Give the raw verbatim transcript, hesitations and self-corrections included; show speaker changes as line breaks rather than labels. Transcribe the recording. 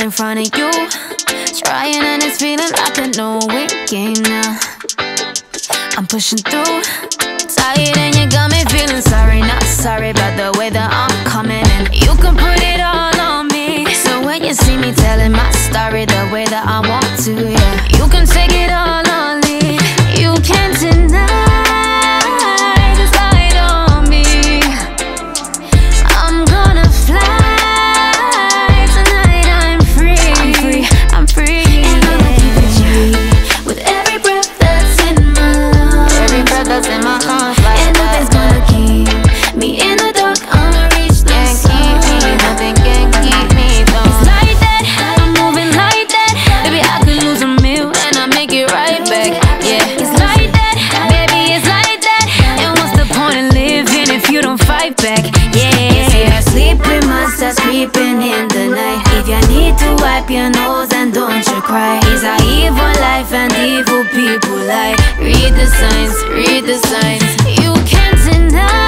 in front of you. Trying and it's feeling like a no-win game now. I'm pushing through, tired and you got me feeling sorry. Not sorry about the way that I'm coming, and you can put it all on me. So when you see me telling my story the way that I want to, yeah, you can take it all on me. You can't deny this light on me. I'm gonna fly tonight. I'm free, I'm free, I'm free. And I'ma keep it G with every breath that's in my lungs. Every breath that's in my lungs, like and nothing's gonna keep me in the dark. I'ma reach the sun. Can't keep me, nothing can keep me down. It's like that, I'm moving like that. Baby, I could lose a meal and I make it right back. Yeah, it's like that, baby, it's like that. And what's the point of living if you don't fight back? Yeah, see her sleeping monsters creeping in the night. If you need to wipe your nose and don't you cry. It's a evil life and evil people lie. Read the signs, read the signs. You can't deny